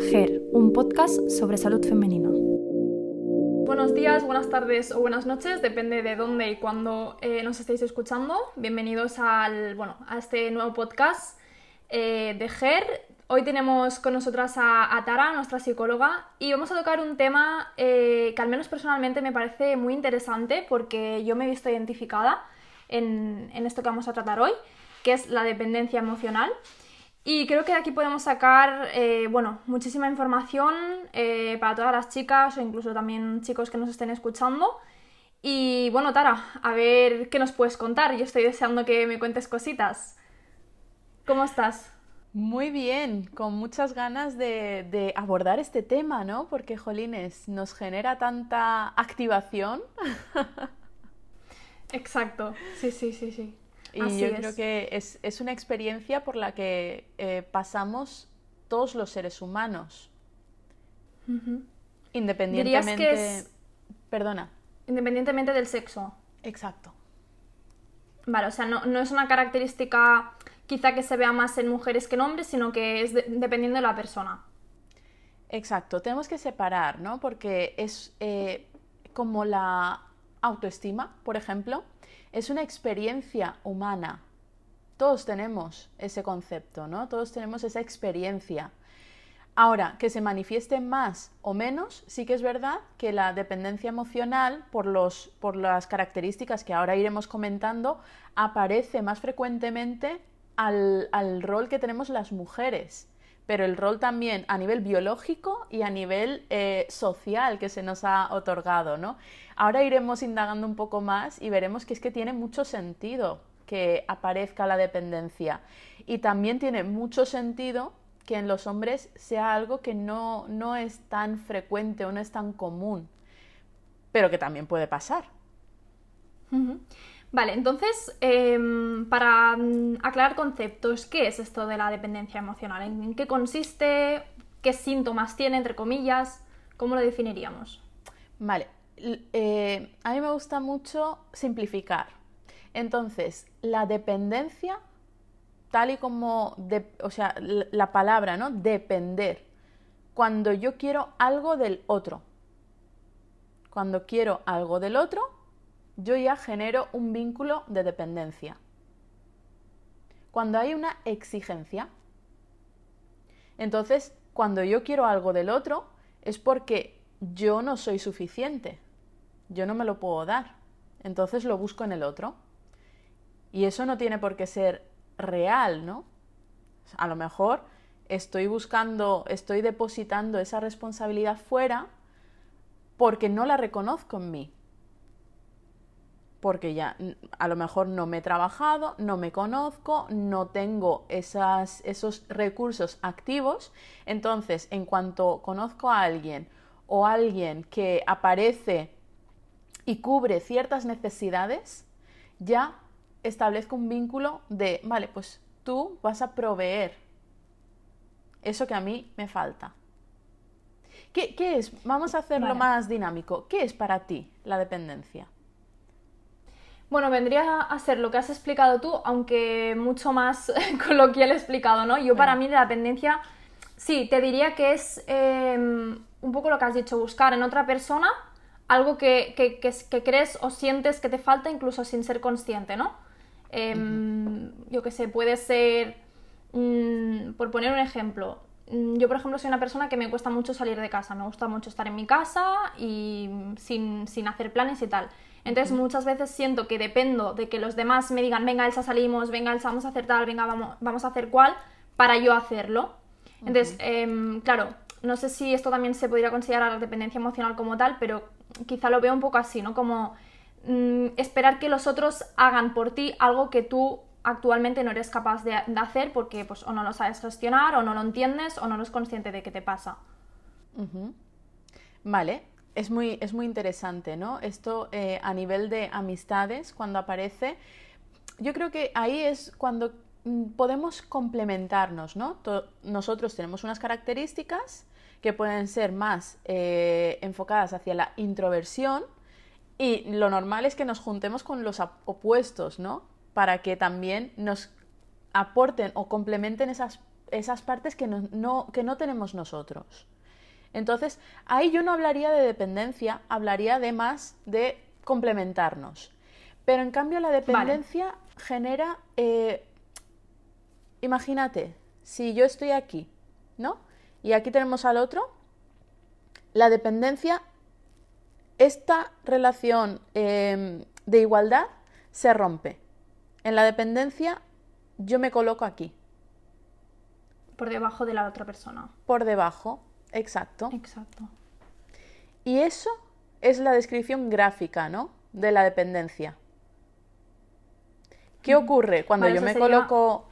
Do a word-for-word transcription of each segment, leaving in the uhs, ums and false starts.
Ger, un podcast sobre salud femenina. Buenos días, buenas tardes o buenas noches, depende de dónde y cuándo eh, nos estéis escuchando. Bienvenidos al, bueno, a este nuevo podcast eh, de Ger. Hoy tenemos con nosotras a, a Tara, nuestra psicóloga, y vamos a tocar un tema eh, que al menos personalmente me parece muy interesante porque yo me he visto identificada en, en esto que vamos a tratar hoy, que es la dependencia emocional. Y creo que de aquí podemos sacar, eh, bueno, muchísima información eh, para todas las chicas o incluso también chicos que nos estén escuchando. Y bueno, Tara, a ver qué nos puedes contar. Yo estoy deseando que me cuentes cositas. ¿Cómo estás? Muy bien, con muchas ganas de, de abordar este tema, ¿no? Porque, jolines, nos genera tanta activación. Exacto, sí, sí, sí, sí. Y Así yo es. creo que es, es una experiencia por la que eh, pasamos todos los seres humanos. Uh-huh. Independientemente... ¿Dirías que es Perdona. independientemente del sexo? Exacto. Vale, o sea, no, no es una característica quizá que se vea más en mujeres que en hombres, sino que es de, dependiendo de la persona. Exacto, tenemos que separar, ¿no? Porque es eh, como la autoestima, por ejemplo, es una experiencia humana. Todos tenemos ese concepto, ¿no? Todos tenemos esa experiencia. Ahora, que se manifieste más o menos, sí que es verdad que la dependencia emocional, por, los, por las características que ahora iremos comentando, aparece más frecuentemente al, al rol que tenemos las mujeres, pero el rol también a nivel biológico y a nivel eh, social que se nos ha otorgado, ¿no? Ahora iremos indagando un poco más y veremos que es que tiene mucho sentido que aparezca la dependencia y también tiene mucho sentido que en los hombres sea algo que no, no es tan frecuente o no es tan común, pero que también puede pasar. Uh-huh. Vale, entonces, eh, para aclarar conceptos, ¿qué es esto de la dependencia emocional? ¿En qué consiste? ¿Qué síntomas tiene, entre comillas? ¿Cómo lo definiríamos? Vale, eh, a mí me gusta mucho simplificar. Entonces, la dependencia, tal y como, de, o sea, la palabra, ¿no? Depender. Cuando yo quiero algo del otro. Cuando quiero algo del otro, yo ya genero un vínculo de dependencia. Cuando hay una exigencia, entonces, cuando yo quiero algo del otro, es porque yo no soy suficiente. Yo no me lo puedo dar. Entonces lo busco en el otro. Y eso no tiene por qué ser real, ¿no? A lo mejor estoy buscando, estoy depositando esa responsabilidad fuera porque no la reconozco en mí. Porque ya a lo mejor no me he trabajado, no me conozco, no tengo esas, esos recursos activos. Entonces, en cuanto conozco a alguien o alguien que aparece y cubre ciertas necesidades, ya establezco un vínculo de, vale, pues tú vas a proveer eso que a mí me falta. ¿Qué, qué es? Vamos a hacerlo Vale. más dinámico. ¿Qué es para ti la dependencia? Bueno, vendría a ser lo que has explicado tú, aunque mucho más coloquial explicado, ¿no? Yo Bueno. para mí la dependencia, sí, te diría que es eh, un poco lo que has dicho, buscar en otra persona algo que, que, que, que crees o sientes que te falta incluso sin ser consciente, ¿no? Eh, uh-huh. Yo qué sé, puede ser, mmm, por poner un ejemplo, yo por ejemplo soy una persona que me cuesta mucho salir de casa, me gusta mucho estar en mi casa y sin, sin hacer planes y tal. Entonces uh-huh. muchas veces siento que dependo de que los demás me digan, venga Elsa salimos, venga Elsa vamos a hacer tal, venga vamos, vamos a hacer cual, para yo hacerlo. Uh-huh. Entonces, eh, claro, no sé si esto también se podría considerar dependencia emocional como tal, pero quizá lo veo un poco así, ¿no? Como mmm, esperar que los otros hagan por ti algo que tú actualmente no eres capaz de, de hacer porque pues, o no lo sabes gestionar, o no lo entiendes, o no eres consciente de qué te pasa. Uh-huh. Vale. Es muy, es muy interesante, ¿no? Esto eh, a nivel de amistades, cuando aparece, yo creo que ahí es cuando mm, podemos complementarnos, ¿no? To- nosotros tenemos unas características que pueden ser más eh, enfocadas hacia la introversión y lo normal es que nos juntemos con los opuestos, ¿no? Para que también nos aporten o complementen esas esas partes que no, no, que no tenemos nosotros. Entonces, ahí yo no hablaría de dependencia, hablaría de más de complementarnos. Pero en cambio la dependencia vale. genera, eh, imagínate, si yo estoy aquí, ¿no? Y aquí tenemos al otro, la dependencia, esta relación eh, de igualdad se rompe. En la dependencia yo me coloco aquí. Por debajo de la otra persona. Por debajo, exacto. Exacto. Y eso es la descripción gráfica, ¿no? De la dependencia. ¿Qué ocurre cuando vale, yo me sería... coloco...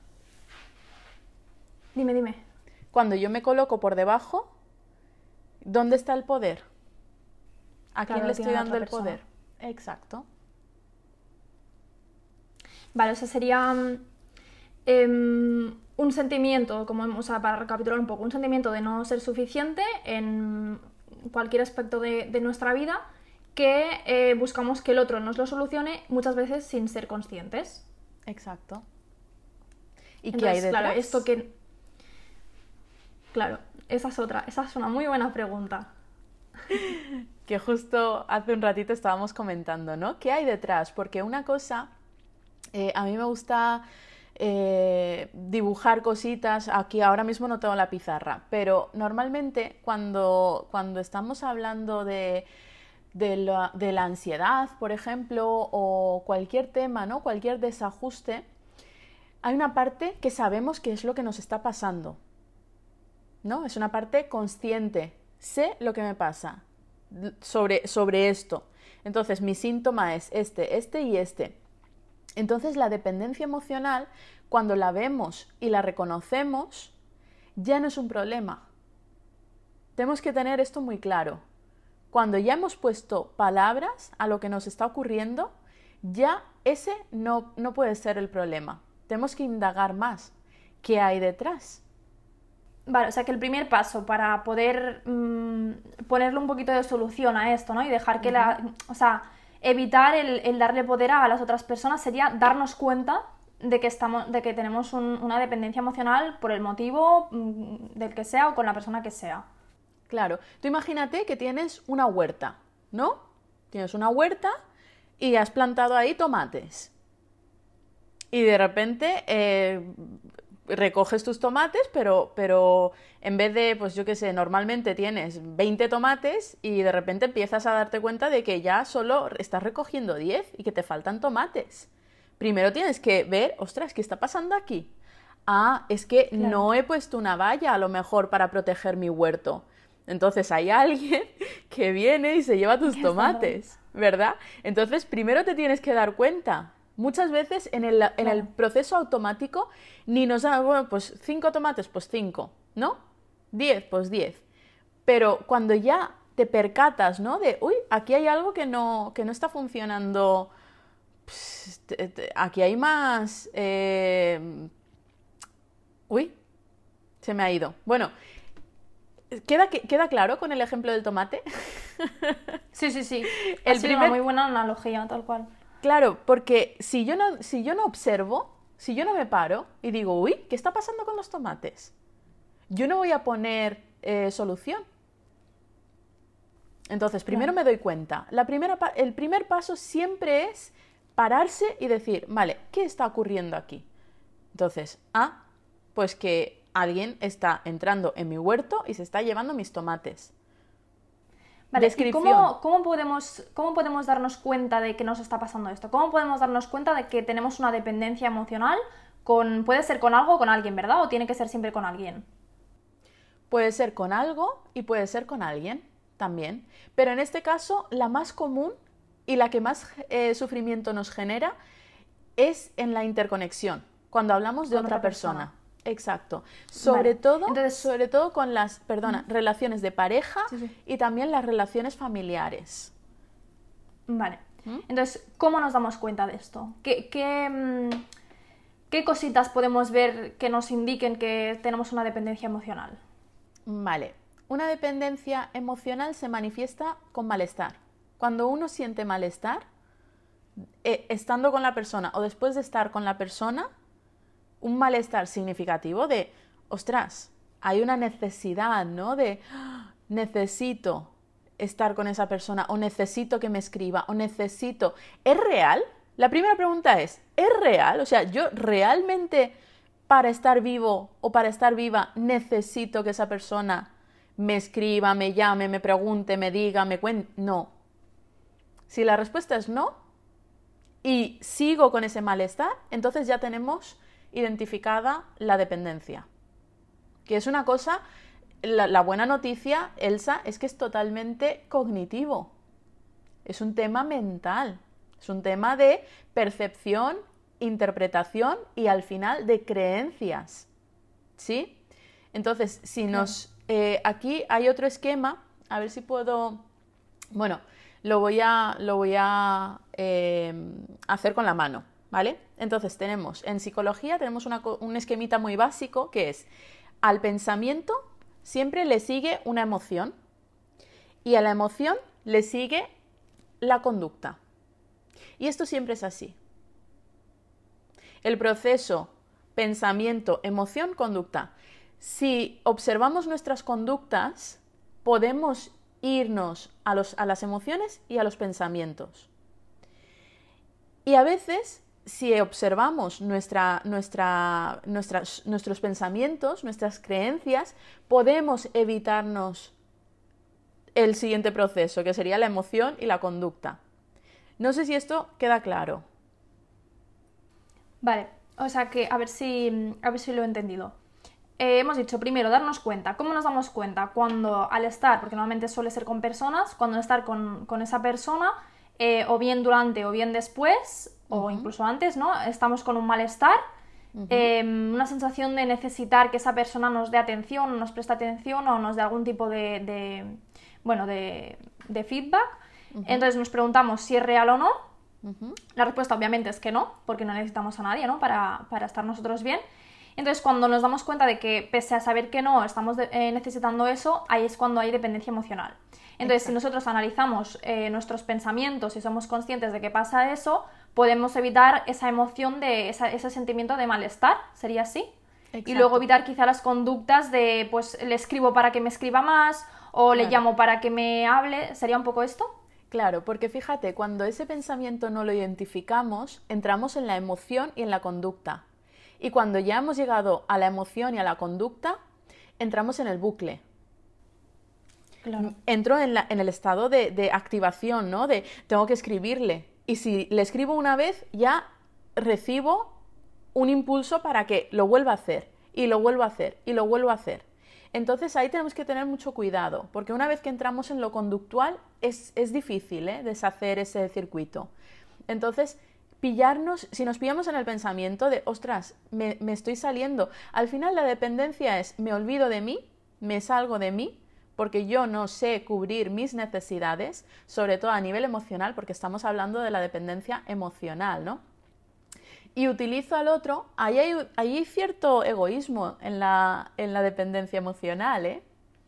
Dime, dime. Cuando yo me coloco por debajo, ¿dónde está el poder? ¿A claro, quién le estoy dando el persona. poder? Exacto. Vale, o sea, sería eh, un sentimiento, como o sea, para recapitular un poco, un sentimiento de no ser suficiente en cualquier aspecto de, de nuestra vida, que eh, buscamos que el otro nos lo solucione muchas veces sin ser conscientes. Exacto. ¿Y Entonces, qué hay detrás? Claro, esto que... Claro, esa es otra, esa es una muy buena pregunta. Que justo hace un ratito estábamos comentando, ¿no? ¿Qué hay detrás? Porque una cosa, eh, a mí me gusta eh, dibujar cositas, aquí ahora mismo no tengo la pizarra, pero normalmente cuando, cuando estamos hablando de... De la, de la ansiedad, por ejemplo, o cualquier tema, ¿no? Cualquier desajuste, hay una parte que sabemos qué es lo que nos está pasando, ¿no? Es una parte consciente. Sé lo que me pasa sobre, sobre esto. Entonces, mi síntoma es este, este y este. Entonces, la dependencia emocional, cuando la vemos y la reconocemos, ya no es un problema. Tenemos que tener esto muy claro. Cuando ya hemos puesto palabras a lo que nos está ocurriendo, ya ese no, no puede ser el problema. Tenemos que indagar más. ¿Qué hay detrás? Vale, o sea que el primer paso para poder mmm, ponerle un poquito de solución a esto, ¿no? Y dejar que uh-huh. la... O sea, evitar el, el darle poder a las otras personas sería darnos cuenta de que, estamos, de que tenemos un, una dependencia emocional por el motivo mmm, del que sea o con la persona que sea. Claro, tú imagínate que tienes una huerta, ¿no? Tienes una huerta y has plantado ahí tomates. Y de repente eh, recoges tus tomates, pero, pero en vez de, pues yo qué sé, normalmente tienes veinte tomates y de repente empiezas a darte cuenta de que ya solo estás recogiendo diez y que te faltan tomates. Primero tienes que ver, ostras, ¿qué está pasando aquí? Ah, es que claro. no he puesto una valla a lo mejor para proteger mi huerto. Entonces hay alguien que viene y se lleva tus tomates, ¿verdad? Entonces primero te tienes que dar cuenta. Muchas veces en el, en el proceso automático ni nos dan, bueno, pues cinco tomates, pues cinco, ¿no? Diez, pues diez. Pero cuando ya te percatas, ¿no? De, uy, aquí hay algo que no, que no está funcionando, pss, te, te, aquí hay más... Eh... Uy, se me ha ido. Bueno... ¿Queda, ¿Queda claro con el ejemplo del tomate? Sí, sí, sí. El ha sido primer... una muy buena analogía, tal cual. Claro, porque si yo, no, si yo no observo, si yo no me paro y digo, uy, ¿qué está pasando con los tomates? Yo no voy a poner eh, solución. Entonces, primero claro. me doy cuenta. La primera, el primer paso siempre es pararse y decir, vale, ¿qué está ocurriendo aquí? Entonces, ah, pues que... alguien está entrando en mi huerto y se está llevando mis tomates. Vale, Descripción. ¿Y cómo, cómo, podemos, cómo podemos darnos cuenta de que nos está pasando esto? ¿Cómo podemos darnos cuenta de que tenemos una dependencia emocional? Con, puede ser con algo o con alguien, ¿verdad? ¿O tiene que ser siempre con alguien? Puede ser con algo y puede ser con alguien también. Pero en este caso, la más común y la que más eh, sufrimiento nos genera es en la interconexión, cuando hablamos de otra, otra persona. persona. Exacto. Sobre, vale. todo, Entonces, sobre todo con las, perdona, ¿Mm? relaciones de pareja sí, sí. y también las relaciones familiares. Vale. ¿Mm? Entonces, ¿cómo nos damos cuenta de esto? ¿Qué, qué, ¿Qué cositas podemos ver que nos indiquen que tenemos una dependencia emocional? Vale. Una dependencia emocional se manifiesta con malestar. Cuando uno siente malestar, eh, estando con la persona o después de estar con la persona, un malestar significativo de ostras, hay una necesidad, ¿no? De ¡ah! Necesito estar con esa persona, o necesito que me escriba, o necesito... ¿Es real? La primera pregunta es, ¿es real? O sea, yo realmente para estar vivo o para estar viva necesito que esa persona me escriba, me llame, me pregunte, me diga, me cuente... No. Si la respuesta es no, y sigo con ese malestar, entonces ya tenemos identificada la dependencia. Que es una cosa, la, la buena noticia, Elsa, es que es totalmente cognitivo. Es un tema mental. Es un tema de percepción, interpretación y al final de creencias. ¿Sí? Entonces, si nos... Eh, aquí hay otro esquema, a ver si puedo... Bueno, lo voy a, lo voy a eh, hacer con la mano, ¿vale? Entonces tenemos, en psicología tenemos una, un esquemita muy básico que es, al pensamiento siempre le sigue una emoción y a la emoción le sigue la conducta. Y esto siempre es así. El proceso pensamiento, emoción, conducta. Si observamos nuestras conductas, podemos irnos a, los, a las emociones y a los pensamientos. Y a veces, si observamos nuestra, nuestra, nuestras, nuestros pensamientos, nuestras creencias, podemos evitarnos el siguiente proceso, que sería la emoción y la conducta. No sé si esto queda claro. Vale, o sea que a ver si, a ver si lo he entendido. Eh, hemos dicho primero darnos cuenta. ¿Cómo nos damos cuenta? Cuando al estar, porque normalmente suele ser con personas, cuando al estar con, con esa persona, eh, o bien durante o bien después, uh-huh. o incluso antes, ¿no? Estamos con un malestar, uh-huh. eh, una sensación de necesitar que esa persona nos dé atención, nos preste atención o nos dé algún tipo de, de bueno, de, de feedback. Uh-huh. Entonces nos preguntamos si es real o no. Uh-huh. La respuesta obviamente es que no, porque no necesitamos a nadie, ¿no? para, para estar nosotros bien. Entonces, cuando nos damos cuenta de que, pese a saber que no estamos de, eh, necesitando eso, ahí es cuando hay dependencia emocional. Entonces, Exacto. Si nosotros analizamos eh, nuestros pensamientos y somos conscientes de que pasa eso, podemos evitar esa emoción, de esa, ese sentimiento de malestar, ¿sería así? Exacto. Y luego evitar quizá las conductas de, pues, le escribo para que me escriba más, o claro. le llamo para que me hable, ¿sería un poco esto? Claro, porque fíjate, cuando ese pensamiento no lo identificamos, entramos en la emoción y en la conducta. Y cuando ya hemos llegado a la emoción y a la conducta, entramos en el bucle. Claro. Entro en, la, en el estado de, de activación, ¿no? De tengo que escribirle. Y si le escribo una vez, ya recibo un impulso para que lo vuelva a hacer, y lo vuelva a hacer, y lo vuelva a hacer. Entonces ahí tenemos que tener mucho cuidado, porque una vez que entramos en lo conductual, es, es difícil, ¿eh? deshacer ese circuito. Entonces... pillarnos, si nos pillamos en el pensamiento de, ostras, me, me estoy saliendo. Al final la dependencia es, me olvido de mí, me salgo de mí, porque yo no sé cubrir mis necesidades, sobre todo a nivel emocional, porque estamos hablando de la dependencia emocional, ¿no? Y utilizo al otro, ahí hay, ahí hay cierto egoísmo en la, en la dependencia emocional, ¿eh?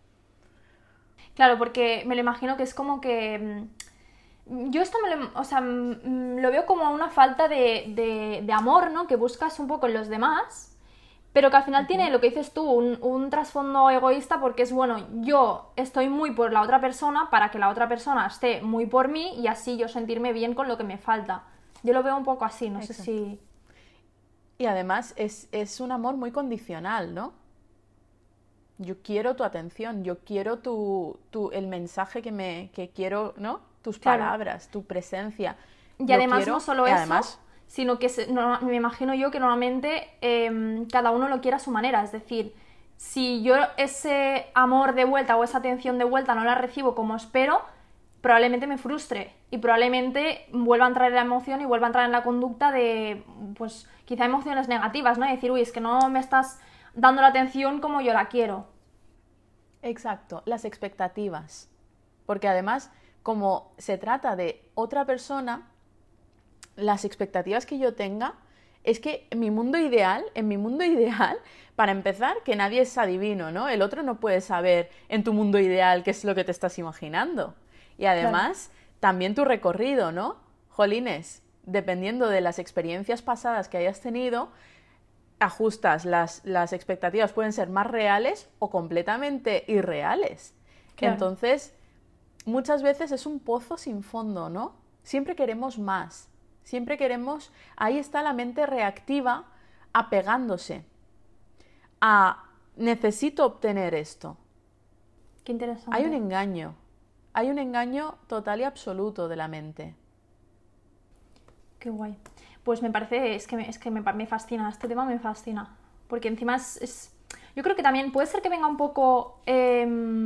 Claro, porque me lo imagino que es como que... Yo esto me lo, o sea, lo veo como una falta de, de, de amor, ¿no? Que buscas un poco en los demás, pero que al final uh-huh. tiene, lo que dices tú, un, un trasfondo egoísta, porque es, bueno, yo estoy muy por la otra persona para que la otra persona esté muy por mí y así yo sentirme bien con lo que me falta. Yo lo veo un poco así, no Exacto. sé si... Y además es, es un amor muy condicional, ¿no? Yo quiero tu atención, yo quiero tu, tu, el mensaje que, me, que quiero, ¿no? Tus claro. palabras, tu presencia. Y Yo además quiero, no solo y eso, además... sino que se, no, me imagino yo que normalmente eh, cada uno lo quiere a su manera. Es decir, si yo ese amor de vuelta o esa atención de vuelta no la recibo como espero, probablemente me frustre y probablemente vuelva a entrar en la emoción y vuelva a entrar en la conducta de, pues, quizá emociones negativas, ¿no? Y decir, uy, es que no me estás dando la atención como yo la quiero. Exacto, las expectativas. Porque además... como se trata de otra persona, las expectativas que yo tenga es que en mi mundo ideal, en mi mundo ideal, para empezar, que nadie es adivino, ¿no? El otro no puede saber en tu mundo ideal qué es lo que te estás imaginando. Y además, claro. también tu recorrido, ¿no? Jolines, dependiendo de las experiencias pasadas que hayas tenido, ajustas, las, las expectativas pueden ser más reales o completamente irreales. Claro. Entonces, muchas veces es un pozo sin fondo, ¿no? Siempre queremos más, siempre queremos... Ahí está la mente reactiva apegándose a necesito obtener esto. Qué interesante. Hay un engaño, hay un engaño total y absoluto de la mente. Qué guay. Pues me parece, es que me, es que me, me fascina, este tema me fascina. Porque encima es, es... Yo creo que también puede ser que venga un poco... Eh,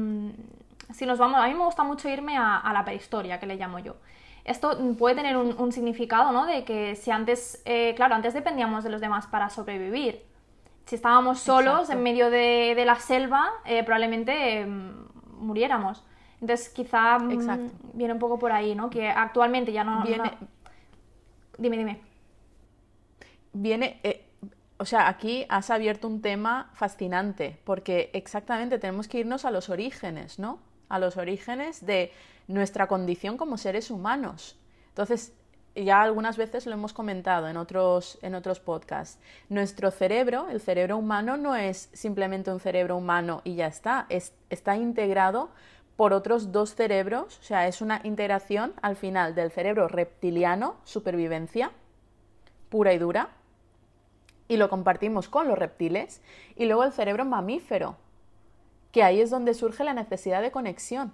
si nos vamos... A mí me gusta mucho irme a, a la prehistoria, que le llamo yo. Esto puede tener un, un significado, ¿no? De que si antes... Eh, claro, antes dependíamos de los demás para sobrevivir. Si estábamos solos Exacto. en medio de, de la selva, eh, probablemente eh, muriéramos. Entonces quizá mm, viene un poco por ahí, ¿no? Que actualmente ya no... Viene... no... Dime, dime. Viene, eh, o sea, aquí has abierto un tema fascinante, porque exactamente tenemos que irnos a los orígenes, ¿no? A los orígenes de nuestra condición como seres humanos. Entonces, ya algunas veces lo hemos comentado en otros, en otros podcasts. Nuestro cerebro, el cerebro humano, no es simplemente un cerebro humano y ya está, es, está integrado por otros dos cerebros, o sea, es una integración al final del cerebro reptiliano, supervivencia, pura y dura, y lo compartimos con los reptiles, y luego el cerebro mamífero, que ahí es donde surge la necesidad de conexión.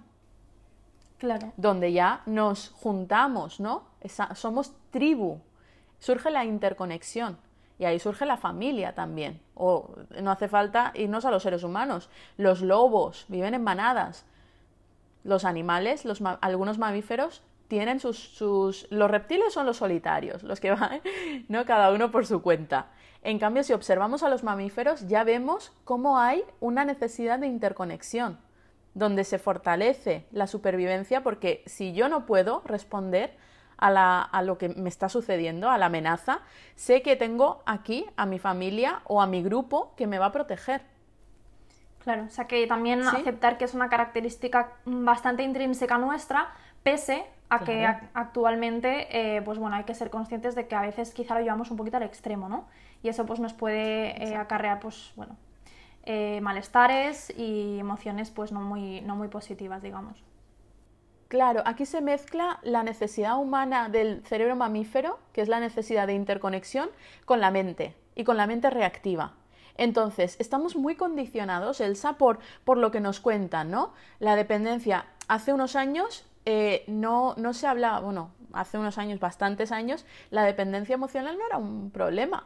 Claro. Donde ya nos juntamos, ¿no? Esa, somos tribu, surge la interconexión, y ahí surge la familia también, o no hace falta irnos a los seres humanos, los lobos viven en manadas, los animales, los, algunos mamíferos tienen sus, sus... Los reptiles son los solitarios, los que van, ¿no? Cada uno por su cuenta. En cambio, si observamos a los mamíferos, ya vemos cómo hay una necesidad de interconexión, donde se fortalece la supervivencia, porque si yo no puedo responder a, la, a lo que me está sucediendo, a la amenaza, sé que tengo aquí a mi familia o a mi grupo que me va a proteger. Claro, o sea que también ¿Sí? aceptar que es una característica bastante intrínseca nuestra, pese a Claro. que a- actualmente, eh, pues bueno, hay que ser conscientes de que a veces quizá lo llevamos un poquito al extremo, ¿no? Y eso pues nos puede eh, acarrear, pues bueno, eh, malestares y emociones pues no muy, no muy positivas, digamos. Claro, aquí se mezcla la necesidad humana del cerebro mamífero, que es la necesidad de interconexión, con la mente, y con la mente reactiva. Entonces, estamos muy condicionados, Elsa, por, por lo que nos cuentan, ¿no? La dependencia, hace unos años eh, no, no se hablaba, bueno, hace unos años, bastantes años, la dependencia emocional no era un problema.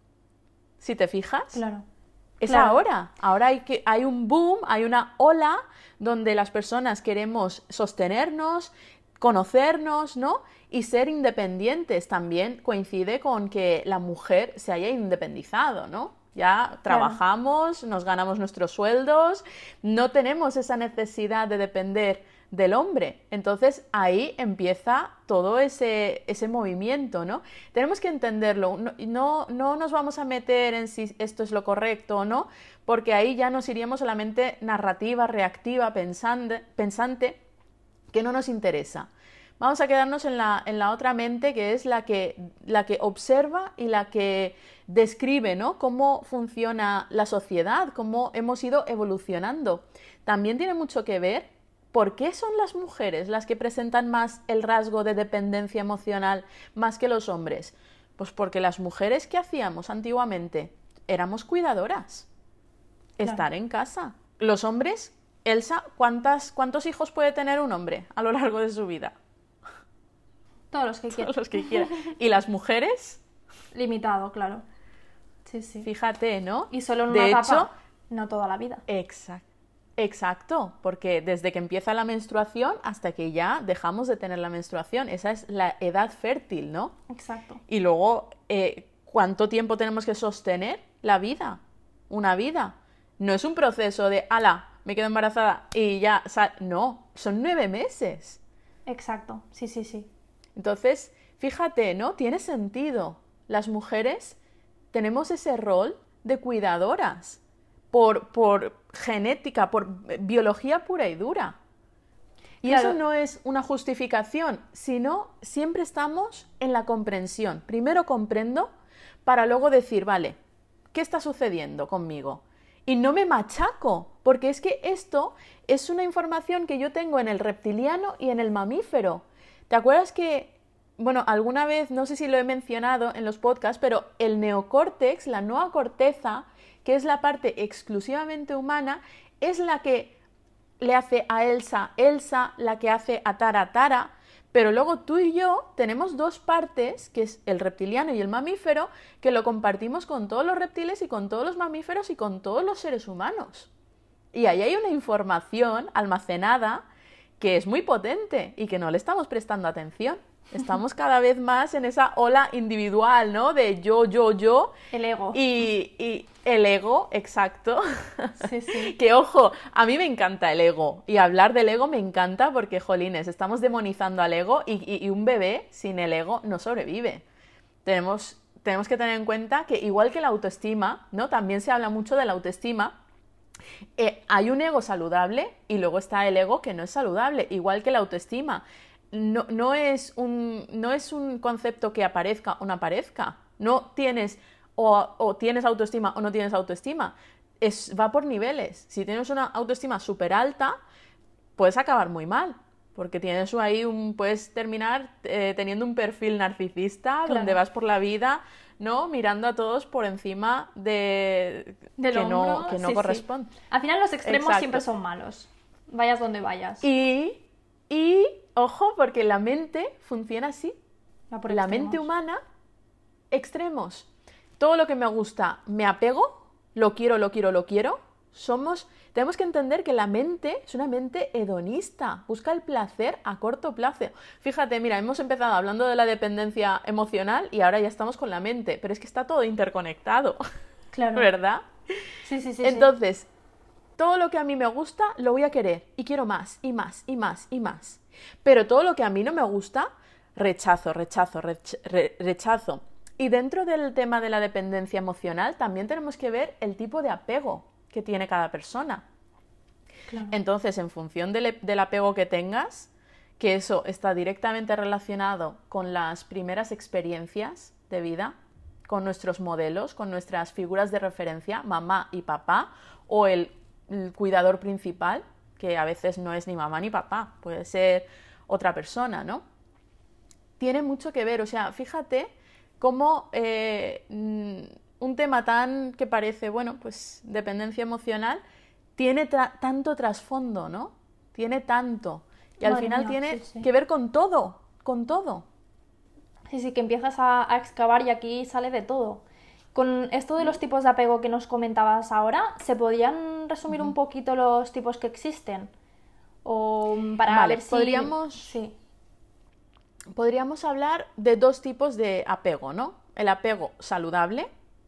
Si te fijas, Claro. es Claro. ahora. Ahora hay, que, hay un boom, hay una ola donde las personas queremos sostenernos, conocernos, ¿no? Y ser independientes. También coincide con que la mujer se haya independizado, ¿no? Ya trabajamos, nos ganamos nuestros sueldos, no tenemos esa necesidad de depender del hombre. Entonces ahí empieza todo ese, ese movimiento, ¿no? Tenemos que entenderlo, no, no, no nos vamos a meter en si esto es lo correcto o no, porque ahí ya nos iríamos a la mente narrativa, reactiva, pensante, pensante, que no nos interesa. Vamos a quedarnos en la, en la otra mente, que es la que, la que observa y la que describe, ¿no? Cómo funciona la sociedad, cómo hemos ido evolucionando. También tiene mucho que ver por qué son las mujeres las que presentan más el rasgo de dependencia emocional más que los hombres. Pues porque las mujeres, ¿qué hacíamos antiguamente? Éramos cuidadoras. Claro. Estar en casa. Los hombres, Elsa, ¿cuántas, ¿cuántos hijos puede tener un hombre a lo largo de su vida? Todos los que quieran. Todos los que quiera. ¿Y las mujeres? Limitado, claro. Sí, sí. Fíjate, ¿no? Y solo en de una hecho, etapa, no toda la vida. exacto. Exacto, porque desde que empieza la menstruación hasta que ya dejamos de tener la menstruación, esa es la edad fértil, ¿no? Exacto. Y luego, eh, ¿cuánto tiempo tenemos que sostener la vida? Una vida. No es un proceso de, ala, me quedo embarazada y ya, sal-". No, son nueve meses. Exacto. Sí, sí, sí. Entonces, fíjate, ¿no? Tiene sentido. Las mujeres tenemos ese rol de cuidadoras por, por genética, por biología pura y dura. Y Claro. eso no es una justificación, sino siempre estamos en la comprensión. Primero comprendo para luego decir, vale, ¿qué está sucediendo conmigo? Y no me machaco, porque es que esto es una información que yo tengo en el reptiliano y en el mamífero. ¿Te acuerdas que, bueno, alguna vez, no sé si lo he mencionado en los podcasts, pero el neocórtex, la nueva corteza, que es la parte exclusivamente humana, es la que le hace a Elsa Elsa, la que hace a Tara Tara, pero luego tú y yo tenemos dos partes, que es el reptiliano y el mamífero, que lo compartimos con todos los reptiles y con todos los mamíferos y con todos los seres humanos. Y ahí hay una información almacenada que es muy potente y que no le estamos prestando atención. Estamos cada vez más en esa ola individual, ¿no? De yo, yo, yo. El ego. Y, y el ego, exacto. Sí, sí. Que, ojo, a mí me encanta el ego. Y hablar del ego me encanta porque, jolines, estamos demonizando al ego y, y, y un bebé sin el ego no sobrevive. Tenemos, tenemos que tener en cuenta que, igual que la autoestima, ¿no? También se habla mucho de la autoestima. Eh, hay un ego saludable y luego está el ego que no es saludable, igual que la autoestima. No, no, es un, no es un concepto que aparezca o no aparezca. No tienes o, o tienes autoestima o no tienes autoestima. Es, va por niveles. Si tienes una autoestima súper alta, puedes acabar muy mal. Porque tienes ahí un, puedes terminar eh, teniendo un perfil narcisista, claro, donde vas por la vida, ¿no? Mirando a todos por encima de Del que hombro, no, que no sí, corresponde. Sí. Al final los extremos Exacto. siempre son malos. Vayas donde vayas. Y, y ojo, porque la mente funciona así. Va por la extremos. mente humana, extremos. Todo lo que me gusta, me apego, lo quiero, lo quiero, lo quiero. Somos, tenemos que entender que la mente es una mente hedonista, busca el placer a corto plazo. Fíjate, mira, hemos empezado hablando de la dependencia emocional y ahora ya estamos con la mente, pero es que está todo interconectado, Claro. ¿verdad? Sí, sí, sí. Entonces, sí. Todo lo que a mí me gusta lo voy a querer y quiero más y más y más y más. Pero todo lo que a mí no me gusta, rechazo, rechazo, rech- re- rechazo. Y dentro del tema de la dependencia emocional también tenemos que ver el tipo de apego que tiene cada persona. Claro. Entonces, en función del, del apego que tengas, que eso está directamente relacionado con las primeras experiencias de vida, con nuestros modelos, con nuestras figuras de referencia, mamá y papá, o el, el cuidador principal, que a veces no es ni mamá ni papá, puede ser otra persona, ¿no? Tiene mucho que ver, o sea, fíjate cómo eh, un tema tan que parece, bueno, pues dependencia emocional, tiene tra- tanto trasfondo, ¿no? Tiene tanto. Y al Madre final mía, tiene sí, sí. que ver con todo, con todo. Sí, sí, que empiezas a, a excavar y aquí sale de todo. Con esto de los tipos de apego que nos comentabas ahora, ¿se podrían resumir uh-huh. un poquito los tipos que existen? O para vale, ver si... podríamos, sí. podríamos hablar de dos tipos de apego, ¿no? El apego saludable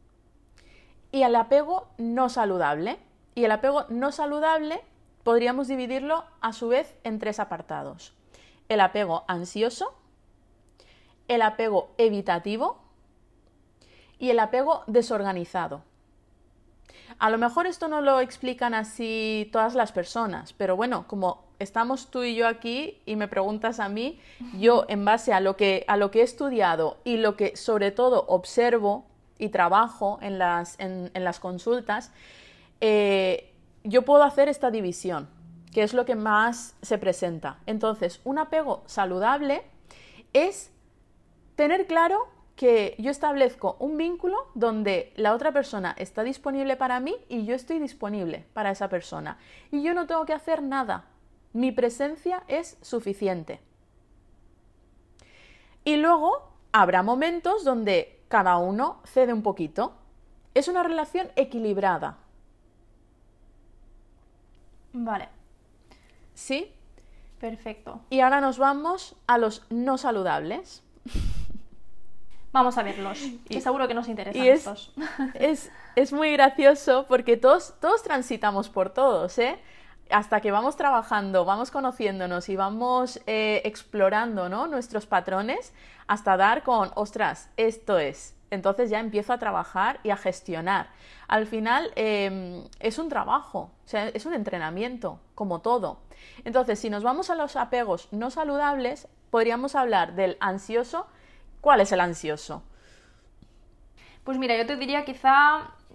y el apego no saludable. Y el apego no saludable podríamos dividirlo a su vez en tres apartados. El apego ansioso, el apego evitativo y el apego desorganizado. A lo mejor esto no lo explican así todas las personas, pero bueno, como estamos tú y yo aquí y me preguntas a mí, yo en base a lo que, a lo que he estudiado y lo que sobre todo observo y trabajo en las, en, en las consultas, eh, yo puedo hacer esta división, que es lo que más se presenta. Entonces, un apego saludable es tener claro que yo establezco un vínculo donde la otra persona está disponible para mí y yo estoy disponible para esa persona. Y yo no tengo que hacer nada. Mi presencia es suficiente. Y luego habrá momentos donde cada uno cede un poquito. Es una relación equilibrada. Vale. ¿Sí? Perfecto. Y ahora nos vamos a los no saludables. Vamos a verlos, que y, seguro que nos interesan y es, estos. Es, es muy gracioso porque todos, todos transitamos por todos, ¿eh? Hasta que vamos trabajando, vamos conociéndonos y vamos eh, explorando, ¿no? Nuestros patrones hasta dar con, ostras, esto es. Entonces ya empiezo a trabajar y a gestionar. Al final eh, es un trabajo, o sea, es un entrenamiento, como todo. Entonces, si nos vamos a los apegos no saludables, podríamos hablar del ansioso. ¿Cuál es el ansioso? Pues mira, yo te diría quizá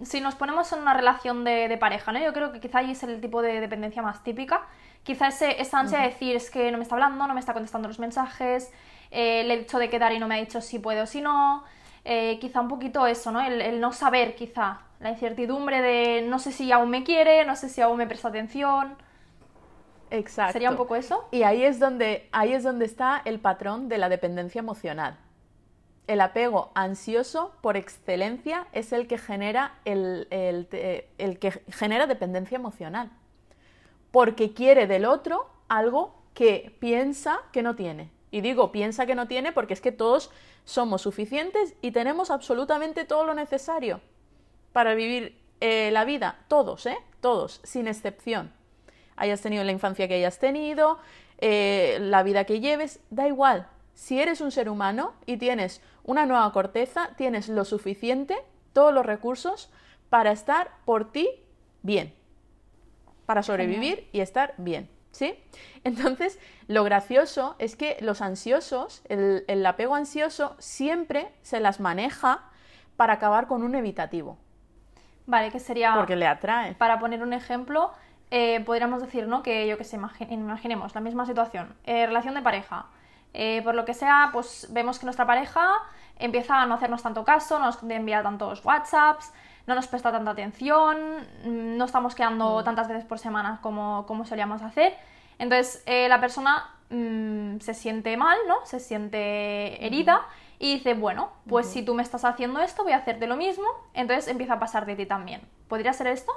si nos ponemos en una relación de, de pareja, ¿no? Yo creo que quizá ahí es el tipo de dependencia más típica. Quizá ese, esa ansia uh-huh. de decir es que no me está hablando, no me está contestando los mensajes, eh, le he dicho de quedar y no me ha dicho si puede o si no. Eh, quizá un poquito eso, ¿no? El, el no saber, quizá. La incertidumbre de no sé si aún me quiere, no sé si aún me presta atención. Exacto. ¿Sería un poco eso? Y ahí es donde, ahí es donde está el patrón de la dependencia emocional. El apego ansioso, por excelencia, es el que genera, el, el, el que genera dependencia emocional. Porque quiere del otro algo que piensa que no tiene. Y digo piensa que no tiene porque es que todos somos suficientes y tenemos absolutamente todo lo necesario para vivir eh, la vida. Todos, ¿eh? Todos, sin excepción. Hayas tenido la infancia que hayas tenido, eh, la vida que lleves, da igual. Si eres un ser humano y tienes una nueva corteza, tienes lo suficiente, todos los recursos para estar por ti bien, para sobrevivir Genial. Y estar bien, ¿sí? Entonces, lo gracioso es que los ansiosos, el, el apego ansioso, siempre se las maneja para acabar con un evitativo. Vale, que sería... Porque le atrae. Para poner un ejemplo, eh, podríamos decir, ¿no? Que yo que sé, imagi- imaginemos la misma situación, eh, relación de pareja. Eh, por lo que sea, pues vemos que nuestra pareja empieza a no hacernos tanto caso, no nos envía tantos WhatsApps, no nos presta tanta atención, no estamos quedando mm. tantas veces por semana como, como solíamos hacer. Entonces eh, la persona mmm, se siente mal, ¿no? Se siente herida mm. y dice, bueno, pues mm. si tú me estás haciendo esto, voy a hacerte lo mismo. Entonces empieza a pasar de ti también. ¿Podría ser esto?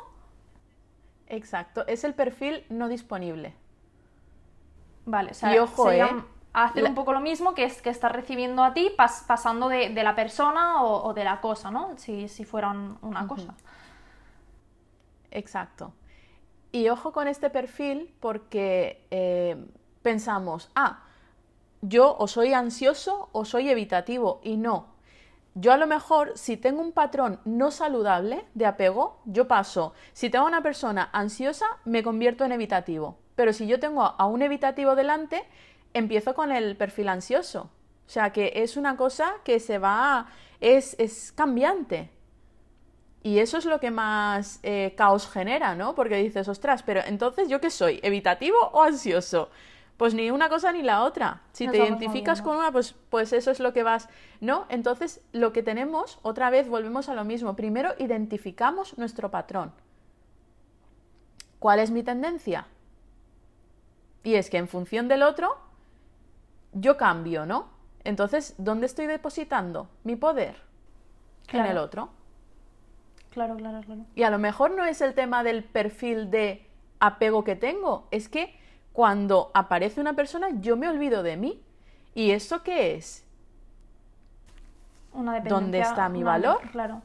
Exacto, es el perfil no disponible. Vale, o sea, y ojo, sería... ¿eh? hacer la... un poco lo mismo que es que estás recibiendo a ti pas pasando de, de la persona o, o de la cosa, ¿no? Si, si fueran una uh-huh. cosa. Exacto. Y ojo con este perfil porque eh, pensamos, ah, yo o soy ansioso o soy evitativo, y no. Yo a lo mejor, si tengo un patrón no saludable de apego, yo paso, si tengo a una persona ansiosa, me convierto en evitativo. Pero si yo tengo a un evitativo delante, empiezo con el perfil ansioso. O sea, que es una cosa que se va... es, es cambiante. Y eso es lo que más eh, caos genera, ¿no? Porque dices, ostras, pero entonces, ¿yo qué soy? ¿Evitativo o ansioso? Pues ni una cosa ni la otra. Si te identificas con una, pues, pues eso es lo que vas... ¿No? Entonces, lo que tenemos, otra vez volvemos a lo mismo. Primero, identificamos nuestro patrón. ¿Cuál es mi tendencia? Y es que en función del otro, yo cambio, ¿no? Entonces, ¿dónde estoy depositando mi poder? Claro. En el otro. Claro, claro, claro. Y a lo mejor no es el tema del perfil de apego que tengo, es que cuando aparece una persona yo me olvido de mí. ¿Y eso qué es? Una dependencia. ¿Dónde está mi una, valor? Claro.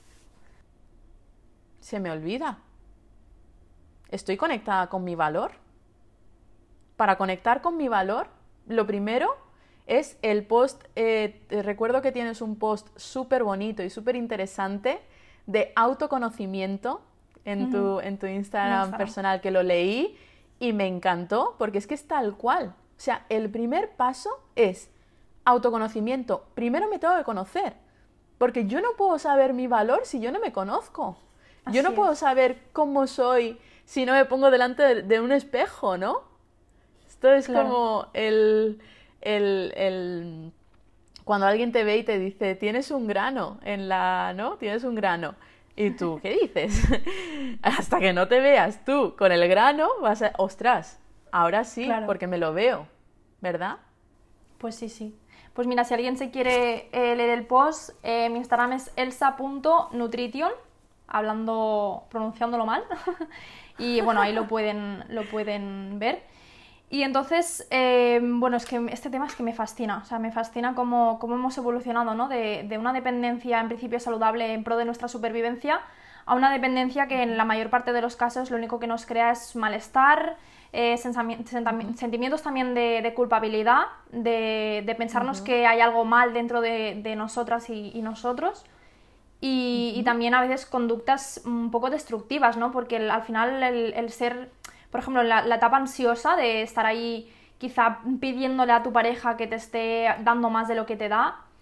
Se me olvida. ¿Estoy conectada con mi valor? Para conectar con mi valor, lo primero es el post, eh, te recuerdo que tienes un post súper bonito y súper interesante de autoconocimiento en, uh-huh. tu, en tu Instagram, Instagram personal, que lo leí y me encantó, porque es que es tal cual. O sea, el primer paso es autoconocimiento. Primero me tengo que conocer, porque yo no puedo saber mi valor si yo no me conozco. Así yo no es. puedo saber cómo soy si no me pongo delante de, de un espejo, ¿no? Esto es claro. como el, el, el... Cuando alguien te ve y te dice, tienes un grano en la... ¿no? Tienes un grano. ¿Y tú qué dices? Hasta que no te veas tú con el grano, vas a... ¡Ostras! Ahora sí, claro. porque me lo veo, ¿verdad? Pues sí, sí. Pues mira, si alguien se quiere eh, leer el post, eh, mi Instagram es elsa punto nutrition, hablando, pronunciándolo mal. Y bueno, ahí lo pueden, lo pueden ver. Y entonces, eh, bueno, es que este tema es que me fascina, o sea, me fascina cómo, cómo hemos evolucionado, ¿no? De, de una dependencia en principio saludable en pro de nuestra supervivencia a una dependencia que en la mayor parte de los casos lo único que nos crea es malestar, eh, sensami- sentami- sentimientos también de, de culpabilidad, de, de pensarnos uh-huh. que hay algo mal dentro de, de nosotras y, y nosotros. Y, uh-huh. y también a veces conductas un poco destructivas, ¿no? Porque el, al final el, el ser... Por ejemplo, la, la etapa ansiosa de estar ahí quizá pidiéndole a tu pareja que te esté dando más de lo que te da,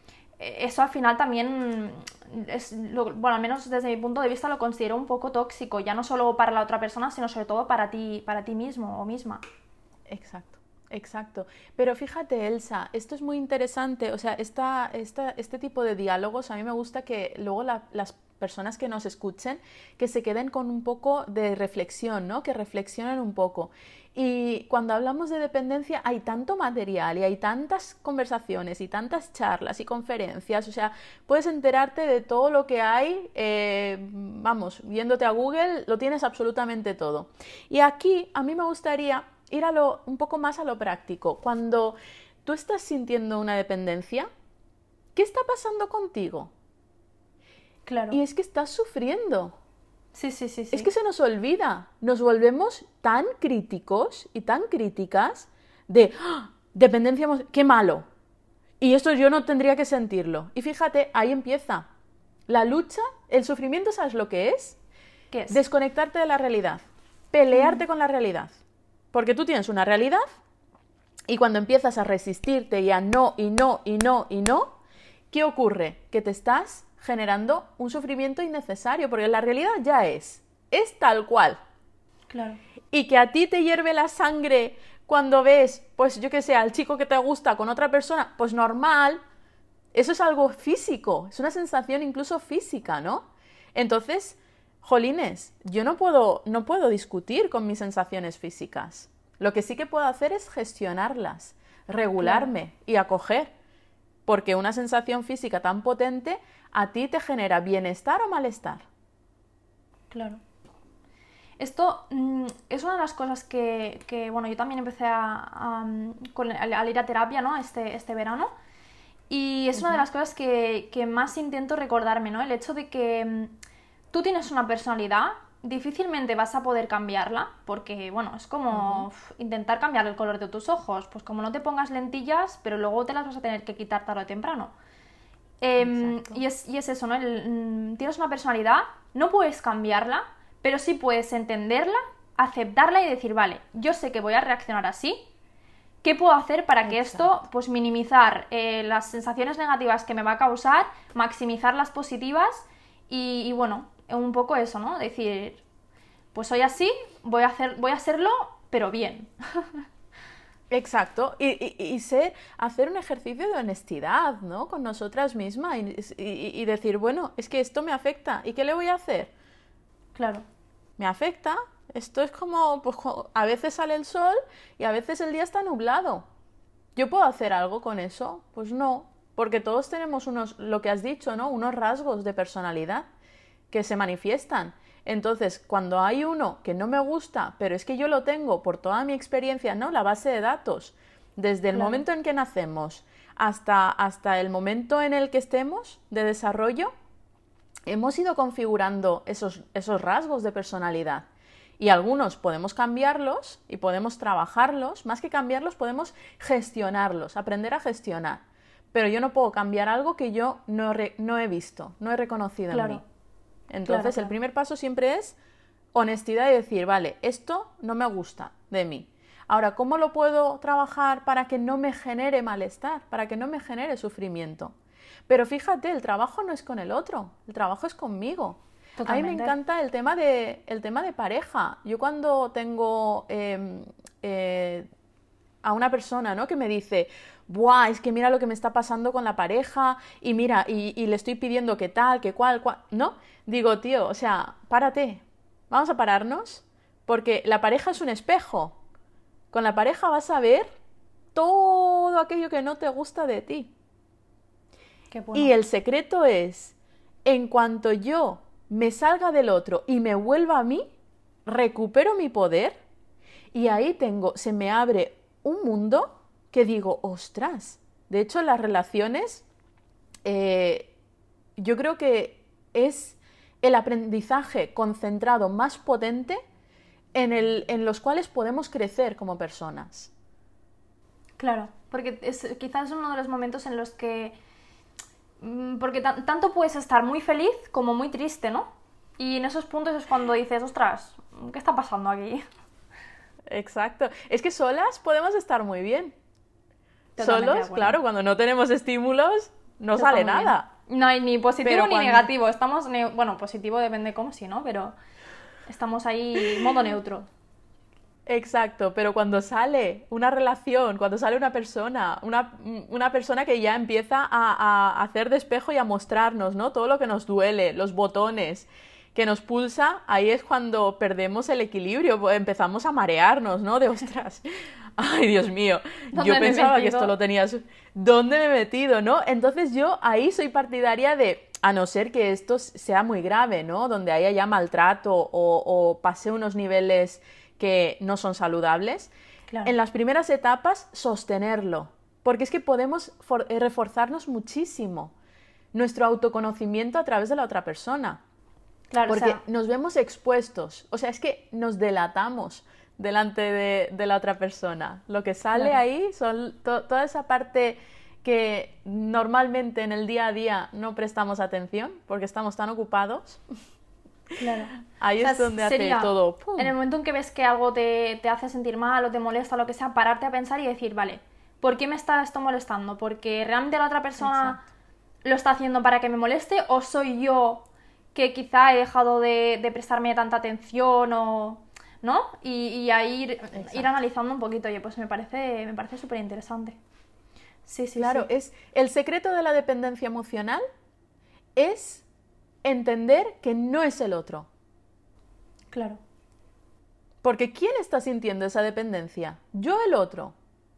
eso al final también, es lo, bueno, al menos desde mi punto de vista lo considero un poco tóxico, ya no solo para la otra persona, sino sobre todo para ti, para ti mismo o misma. Exacto. Exacto. Pero fíjate, Elsa, esto es muy interesante, o sea, esta, esta, este tipo de diálogos a mí me gusta que luego la, las personas que nos escuchen, que se queden con un poco de reflexión, ¿no? Que reflexionen un poco. Y cuando hablamos de dependencia hay tanto material y hay tantas conversaciones y tantas charlas y conferencias, o sea, puedes enterarte de todo lo que hay, eh, vamos, viéndote a Google, lo tienes absolutamente todo. Y aquí a mí me gustaría ir a lo, un poco más a lo práctico. Cuando tú estás sintiendo una dependencia, ¿qué está pasando contigo? Claro. Y es que estás sufriendo. Sí, sí, sí, sí. Es que se nos olvida. Nos volvemos tan críticos y tan críticas de ¡ah! Dependencia emocional, ¡qué malo! Y esto yo no tendría que sentirlo. Y fíjate, ahí empieza. La lucha, el sufrimiento, ¿sabes lo que es? ¿Qué es? Desconectarte de la realidad. Pelearte mm. con la realidad. Porque tú tienes una realidad y cuando empiezas a resistirte y a no, y no, y no, y no, ¿qué ocurre? Que te estás generando un sufrimiento innecesario, porque la realidad ya es, es tal cual. Claro. Y que a ti te hierve la sangre cuando ves, pues yo qué sé, al chico que te gusta con otra persona, pues normal, eso es algo físico, es una sensación incluso física, ¿no? Entonces, jolines, yo no puedo, no puedo discutir con mis sensaciones físicas. Lo que sí que puedo hacer es gestionarlas, regularme claro. y acoger. Porque una sensación física tan potente a ti te genera bienestar o malestar. Claro. Esto mmm, es una de las cosas que, que bueno, yo también empecé a, a, con, al ir a terapia, ¿no? este, este verano. Y es uh-huh. una de las cosas que, que más intento recordarme, ¿no? El hecho de que tú tienes una personalidad, difícilmente vas a poder cambiarla, porque, bueno, es como uh-huh. uf, intentar cambiar el color de tus ojos, pues como no te pongas lentillas, pero luego te las vas a tener que quitar tarde o temprano. Eh, y, es, y es eso, ¿no? El, mm, tienes una personalidad, no puedes cambiarla, pero sí puedes entenderla, aceptarla y decir, vale, yo sé que voy a reaccionar así, ¿qué puedo hacer para que Exacto. esto, pues minimizar eh, las sensaciones negativas que me va a causar, maximizar las positivas y, y bueno, un poco eso, ¿no? Decir, pues soy así, voy a hacer, voy a hacerlo, pero bien. Exacto, y, y, y ser, hacer un ejercicio de honestidad, ¿no? Con nosotras mismas y, y, y decir, bueno, es que esto me afecta, ¿y qué le voy a hacer? Claro. Me afecta, esto es como, pues a veces sale el sol y a veces el día está nublado. ¿Yo puedo hacer algo con eso? Pues no, porque todos tenemos unos, lo que has dicho, ¿no? Unos rasgos de personalidad que se manifiestan. Entonces, cuando hay uno que no me gusta, pero es que yo lo tengo por toda mi experiencia, ¿no? La base de datos, desde el claro. momento en que nacemos hasta, hasta el momento en el que estemos de desarrollo, hemos ido configurando esos, esos rasgos de personalidad. Y algunos podemos cambiarlos y podemos trabajarlos, más que cambiarlos podemos gestionarlos, aprender a gestionar. Pero yo no puedo cambiar algo que yo no, re, no he visto, no he reconocido claro. en mí. Entonces, claro, claro. el primer paso siempre es honestidad y decir, vale, esto no me gusta de mí. Ahora, ¿cómo lo puedo trabajar para que no me genere malestar, para que no me genere sufrimiento? Pero fíjate, el trabajo no es con el otro, el trabajo es conmigo. Totalmente. A mí me encanta el tema de, el tema de pareja. Yo cuando tengo eh, eh, a una persona, ¿no? que me dice, ¡buah! Es que mira lo que me está pasando con la pareja y mira, y, y le estoy pidiendo que tal, que cual, cual, ¿no? Digo, tío, o sea, párate, vamos a pararnos, porque la pareja es un espejo. Con la pareja vas a ver todo aquello que no te gusta de ti. Qué bueno. Y el secreto es, en cuanto yo me salga del otro y me vuelva a mí, recupero mi poder y ahí tengo, se me abre un mundo que digo, ostras, de hecho las relaciones, eh, yo creo que es el aprendizaje concentrado más potente en, el, en los cuales podemos crecer como personas. Claro, porque es, quizás es uno de los momentos en los que, porque t- tanto puedes estar muy feliz como muy triste, ¿no? Y en esos puntos es cuando dices, ostras, ¿qué está pasando aquí? Exacto, es que solas podemos estar muy bien. Solos, claro, cuando no tenemos estímulos, no Está sale muy bien. nada. No hay ni positivo Pero ni cuando- negativo. Estamos, neu- bueno, positivo depende cómo, sí, ¿no? Pero estamos ahí modo neutro. Exacto, pero cuando sale una relación, cuando sale una persona, una, una persona que ya empieza a, a hacer de espejo y a mostrarnos, ¿no? Todo lo que nos duele, los botones que nos pulsa, ahí es cuando perdemos el equilibrio, pues empezamos a marearnos, ¿no? De ostras, ay Dios mío, ¿Dónde yo me he pensaba que metido? esto lo tenías, ¿dónde me he metido, no? Entonces yo ahí soy partidaria de, a no ser que esto sea muy grave, ¿no? Donde haya ya maltrato o, o pase unos niveles que no son saludables, Claro. en las primeras etapas sostenerlo, porque es que podemos for- eh, reforzarnos muchísimo nuestro autoconocimiento a través de la otra persona, Claro, porque o sea, nos vemos expuestos, o sea, es que nos delatamos delante de, de la otra persona. Lo que sale Claro. ahí son to- toda esa parte que normalmente en el día a día no prestamos atención porque estamos tan ocupados. claro. Ahí O sea, es donde sería, hace todo. ¡pum! En el momento en que ves que algo te, te hace sentir mal o te molesta o lo que sea, pararte a pensar y decir, vale, ¿por qué me está esto molestando? ¿Porque realmente la otra persona lo está haciendo para que me moleste o soy yo que quizá he dejado de, de prestarme tanta atención o... ¿no? Y, y ahí ir, ir analizando un poquito. Oye, pues me parece, me parece súper interesante. Sí, sí, Claro, sí. es el secreto de la dependencia emocional es entender que no es el otro. Claro. Porque ¿quién está sintiendo esa dependencia? Yo, el otro.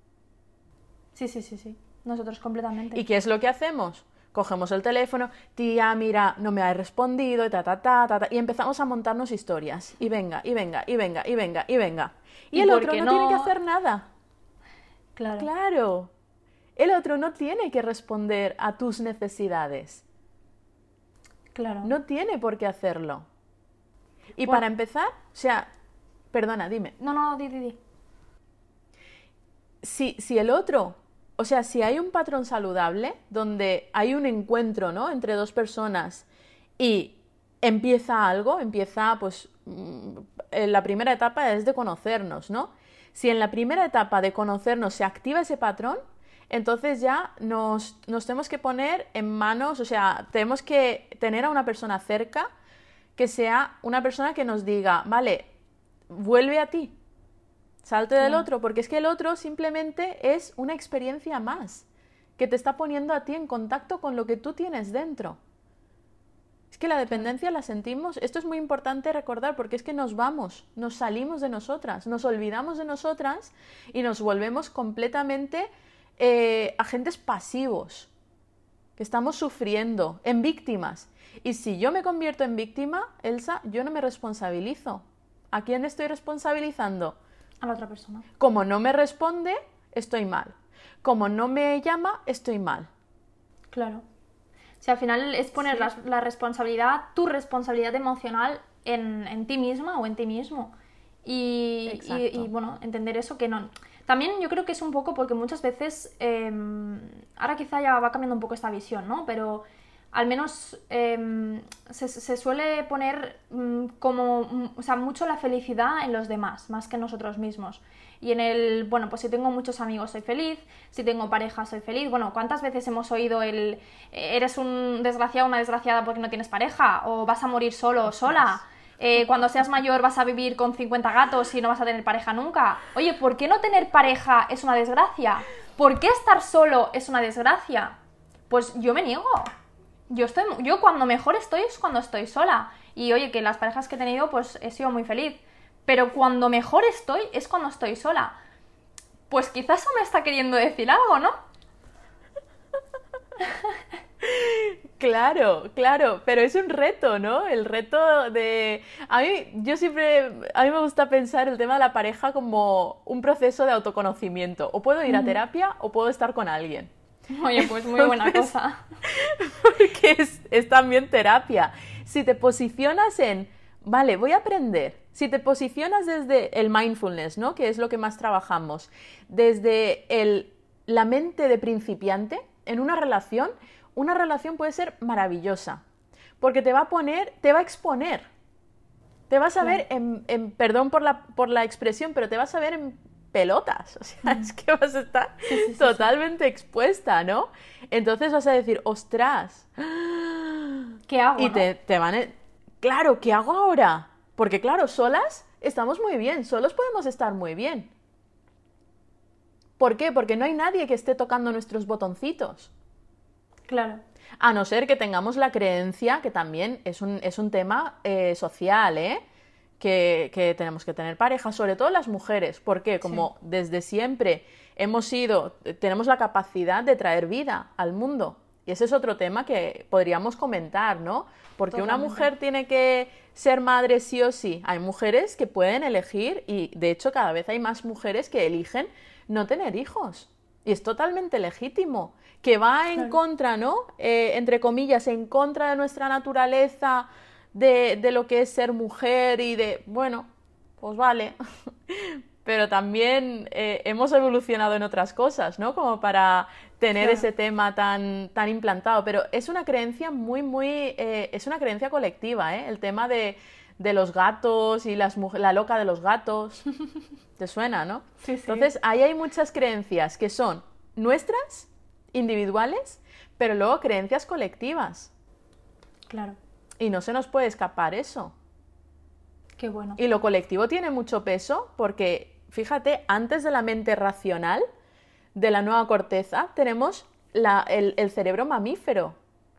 Sí, sí, sí, sí. Nosotros completamente. ¿Y qué es lo que hacemos? Cogemos el teléfono, tía, mira, no me ha respondido, y ta, ta, ta, ta, ta, y empezamos a montarnos historias. Y venga, y venga, y venga, y venga, y venga. Y, Y el otro porque no, tiene no- que hacer nada. Claro. Claro. El otro no tiene que responder a tus necesidades. Claro. No tiene por qué hacerlo. Y Bueno. para empezar, o sea, perdona, dime. No, no, di, di, di. Si, si el otro, o sea, si hay un patrón saludable donde hay un encuentro, ¿no? Entre dos personas y empieza algo, empieza, pues, mm, en la primera etapa es de conocernos, ¿no? Si en la primera etapa de conocernos se activa ese patrón, entonces ya nos, nos tenemos que poner en manos, o sea, tenemos que tener a una persona cerca que sea una persona que nos diga, vale, vuelve a ti, salte del Claro. otro, porque es que el otro simplemente es una experiencia más que te está poniendo a ti en contacto con lo que tú tienes dentro. Es que la dependencia la sentimos, esto es muy importante recordar porque es que nos vamos, nos salimos de nosotras, nos olvidamos de nosotras y nos volvemos completamente eh, agentes pasivos, que estamos sufriendo, en víctimas. Y si yo me convierto en víctima, Elsa, yo no me responsabilizo. ¿A quién estoy responsabilizando? A la otra persona. Como no me responde, estoy mal. Como no me llama, estoy mal. Claro. O sea, al final es poner Sí. la, la responsabilidad, tu responsabilidad emocional en, en ti misma o en ti mismo. Y, y, Exacto. y, bueno, entender eso que no... También yo creo que es un poco porque muchas veces, eh, ahora quizá ya va cambiando un poco esta visión, ¿no? Pero al menos eh, se, se suele poner mm, como, mm, o sea, mucho la felicidad en los demás, más que en nosotros mismos. Y en el, bueno, pues si tengo muchos amigos soy feliz, si tengo pareja soy feliz. Bueno, ¿cuántas veces hemos oído el eres un desgraciado o una desgraciada porque no tienes pareja? O vas a morir solo o sola. Eh, cuando seas mayor vas a vivir con cincuenta gatos y no vas a tener pareja nunca. Oye, ¿por qué no tener pareja es una desgracia? ¿Por qué estar solo es una desgracia? Pues yo me niego. Yo, estoy, yo cuando mejor estoy es cuando estoy sola. Y oye, que las parejas que he tenido pues he sido muy feliz. Pero cuando mejor estoy es cuando estoy sola. Pues quizás eso me está queriendo decir algo, ¿no? Claro, claro, pero es un reto, ¿no? El reto de... A mí, yo siempre, a mí me gusta pensar el tema de la pareja como un proceso de autoconocimiento. O puedo ir a terapia o puedo estar con alguien. Oye, pues muy buena Entonces- cosa. Porque es, es también terapia. Si te posicionas en, vale, voy a aprender. Si te posicionas desde el mindfulness, ¿no? Que es lo que más trabajamos. Desde el, la mente de principiante en una relación, una relación puede ser maravillosa. Porque te va a poner, te va a exponer. Te vas a Claro. ver, en, en- perdón por la, por la expresión, pero te vas a ver en pelotas, o sea, mm. es que vas a estar sí, sí, sí, totalmente sí. expuesta, ¿no? Entonces vas a decir, ostras, ¿qué hago? Y ¿no? te, te van a... Claro, ¿qué hago ahora? Porque claro, solas estamos muy bien, solos podemos estar muy bien. ¿Por qué? Porque no hay nadie que esté tocando nuestros botoncitos. Claro. A no ser que tengamos la creencia, que también es un, es un tema eh, social, ¿eh? Que, que tenemos que tener pareja, sobre todo las mujeres. ¿Por qué? Como sí. desde siempre hemos sido, tenemos la capacidad de traer vida al mundo. Y ese es otro tema que podríamos comentar, ¿no? Porque Totalmente. Una mujer tiene que ser madre sí o sí. Hay mujeres que pueden elegir, y de hecho cada vez hay más mujeres que eligen no tener hijos. Y es totalmente legítimo. Que va en claro. contra, ¿no? Eh, entre comillas, en contra de nuestra naturaleza, de, de lo que es ser mujer y de, bueno, pues vale. Pero también eh, hemos evolucionado en otras cosas, ¿no? Como para tener claro. ese tema tan, tan implantado. Pero es una creencia muy, muy... Eh, es una creencia colectiva, ¿eh? El tema de, de los gatos y las la loca de los gatos. ¿Te suena, no? Sí, sí. Entonces, ahí hay muchas creencias que son nuestras, individuales, pero luego creencias colectivas. Claro. Y no se nos puede escapar eso. Qué bueno. Y lo colectivo tiene mucho peso porque, fíjate, antes de la mente racional, de la nueva corteza, tenemos la, el, el cerebro mamífero,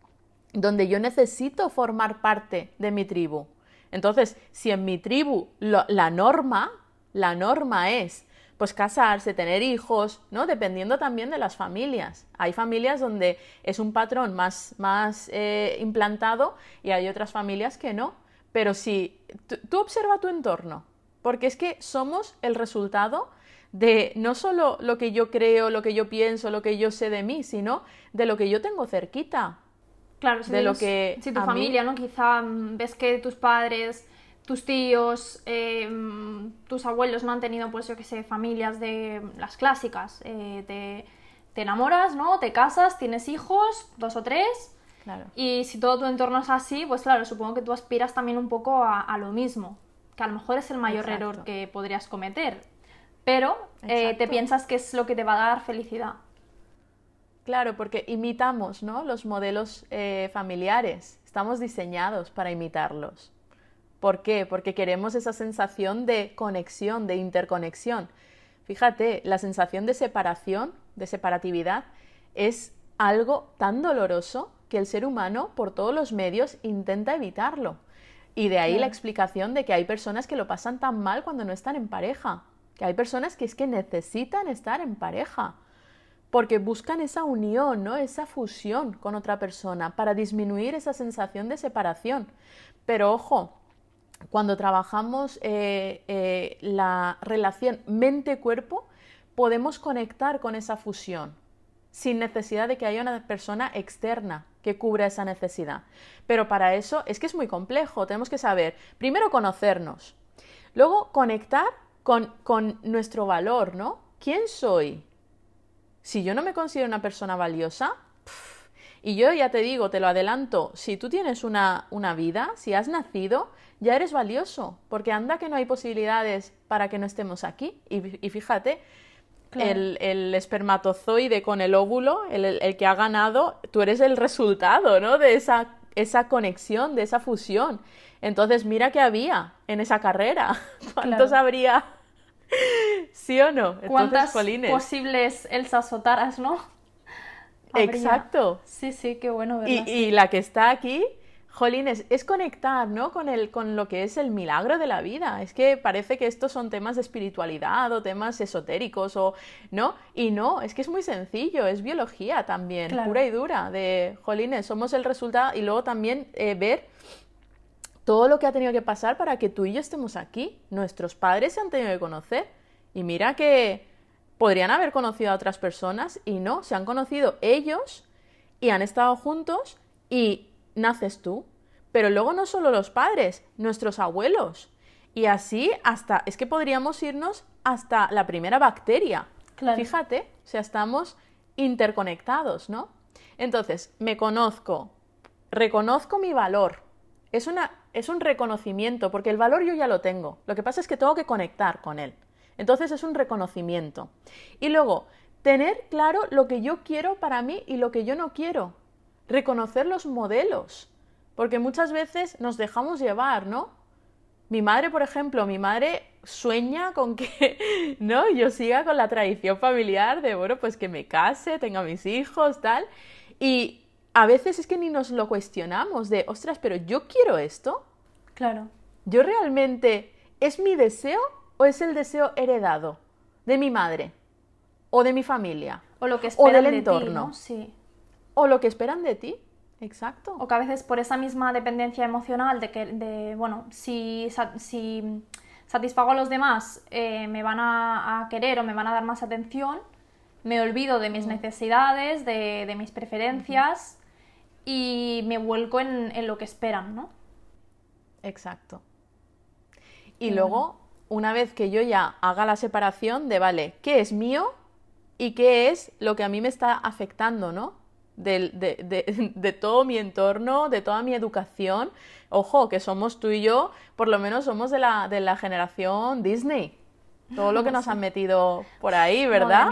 donde yo necesito formar parte de mi tribu. Entonces, si en mi tribu lo, la norma, la norma es pues casarse, tener hijos, ¿no? Dependiendo también de las familias. Hay familias donde es un patrón más, más eh, implantado y hay otras familias que no. Pero si tú observa tu entorno, porque es que somos el resultado de no solo lo que yo creo, lo que yo pienso, lo que yo sé de mí, sino de lo que yo tengo cerquita. Claro, si, de tienes, lo que si tu familia, mí... ¿no? Quizá ves que tus padres, tus tíos, eh, tus abuelos no han tenido, pues yo qué sé, familias de las clásicas. Eh, te, te enamoras, ¿no? Te casas, tienes hijos, dos o tres. Claro. Y si todo tu entorno es así, pues claro, supongo que tú aspiras también un poco a, a lo mismo. Que a lo mejor es el mayor Exacto. error que podrías cometer. Pero eh, te piensas que es lo que te va a dar felicidad. Claro, porque imitamos, ¿no? Los modelos eh, familiares. Estamos diseñados para imitarlos. ¿Por qué? Porque queremos esa sensación de conexión, de interconexión. Fíjate, la sensación de separación, de separatividad, es algo tan doloroso que el ser humano, por todos los medios, intenta evitarlo. Y de ahí sí. la explicación de que hay personas que lo pasan tan mal cuando no están en pareja. Que hay personas que es que necesitan estar en pareja. Porque buscan esa unión, ¿no? Esa fusión con otra persona para disminuir esa sensación de separación. Pero ojo, cuando trabajamos eh, eh, la relación mente-cuerpo, podemos conectar con esa fusión sin necesidad de que haya una persona externa que cubra esa necesidad. Pero para eso es que es muy complejo. Tenemos que saber, primero, conocernos. Luego, conectar con, con nuestro valor, ¿no? ¿Quién soy? Si yo no me considero una persona valiosa, pff, y yo ya te digo, te lo adelanto, si tú tienes una, una vida, si has nacido, ya eres valioso, porque anda que no hay posibilidades para que no estemos aquí. Y, y fíjate, claro. el, el espermatozoide con el óvulo, el, el, el que ha ganado, tú eres el resultado, ¿no? De esa, esa conexión, de esa fusión. Entonces, mira qué había en esa carrera. ¿Cuántos claro. habría? ¿Sí o no? Entonces, ¿cuántas jolines. posibles Elsas o Taras, no? Habría. Exacto. Sí, sí, qué bueno verlo y, así. y la que está aquí, jolines, es conectar, ¿no? Con, el, con lo que es el milagro de la vida. Es que parece que estos son temas de espiritualidad o temas esotéricos, o ¿no? Y no, es que es muy sencillo, es biología también, claro. pura y dura, de, jolines, somos el resultado. Y luego también eh, ver todo lo que ha tenido que pasar para que tú y yo estemos aquí. Nuestros padres se han tenido que conocer. Y mira que podrían haber conocido a otras personas y no, se han conocido ellos y han estado juntos y naces tú. Pero luego no solo los padres, nuestros abuelos. Y así hasta, es que podríamos irnos hasta la primera bacteria. Claro. Fíjate, o sea, estamos interconectados, ¿no? Entonces, me conozco, reconozco mi valor. Es una, es un reconocimiento, porque el valor yo ya lo tengo. Lo que pasa es que tengo que conectar con él. Entonces es un reconocimiento. Y luego, tener claro lo que yo quiero para mí y lo que yo no quiero. Reconocer los modelos, porque muchas veces nos dejamos llevar, ¿no? Mi madre, por ejemplo, mi madre sueña con que, ¿no?, yo siga con la tradición familiar de, bueno, pues que me case, tenga mis hijos, tal. Y a veces es que ni nos lo cuestionamos de, ostras, pero ¿yo quiero esto? Claro. ¿Yo realmente, es mi deseo o es el deseo heredado de mi madre o de mi familia? O lo que esperan o del de entorno. ti, ¿no? Sí. O lo que esperan de ti. Exacto. O que a veces por esa misma dependencia emocional de que, de, bueno, si, si satisfago a los demás, eh, me van a, a querer o me van a dar más atención, me olvido de mis necesidades, de, de mis preferencias uh-huh. y me vuelco en, en lo que esperan, ¿no? Exacto. Y luego, bueno. una vez que yo ya haga la separación de, vale, ¿qué es mío y qué es lo que a mí me está afectando, ¿no? De, de, de, de todo mi entorno, de toda mi educación. Ojo, que somos tú y yo, por lo menos somos de la, de la generación Disney. Todo lo que nos han metido por ahí, ¿verdad?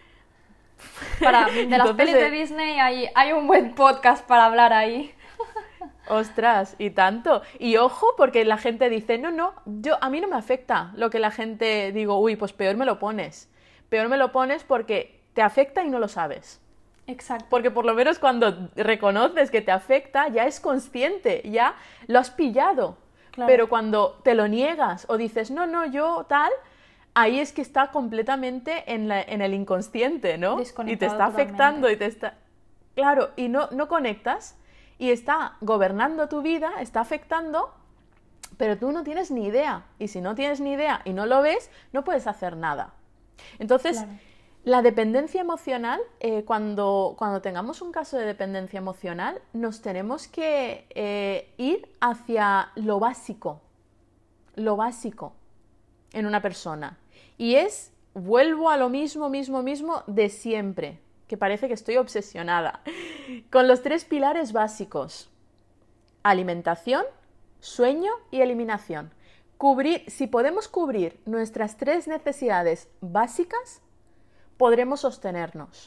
Para, de las Entonces, pelis de Disney hay, hay un buen podcast para hablar ahí. Ostras, y tanto. Y ojo, porque la gente dice, no, no, yo, a mí no me afecta lo que la gente digo, uy, pues peor me lo pones. Peor me lo pones porque te afecta y no lo sabes. Exacto. Porque por lo menos cuando reconoces que te afecta, ya es consciente, ya lo has pillado. Claro. Pero cuando te lo niegas o dices, no, no, yo tal, ahí es que está completamente en, la, en el inconsciente, ¿no? Y te está afectando totalmente. y te está... Claro, y no, no conectas y está gobernando tu vida, está afectando, pero tú no tienes ni idea. Y si no tienes ni idea y no lo ves, no puedes hacer nada. Entonces... Claro. La dependencia emocional, eh, cuando, cuando tengamos un caso de dependencia emocional, nos tenemos que eh, ir hacia lo básico, lo básico en una persona. Y es, vuelvo a lo mismo, mismo, mismo de siempre, que parece que estoy obsesionada, con los tres pilares básicos: alimentación, sueño y eliminación. Cubrir, si podemos cubrir nuestras tres necesidades básicas, podremos sostenernos.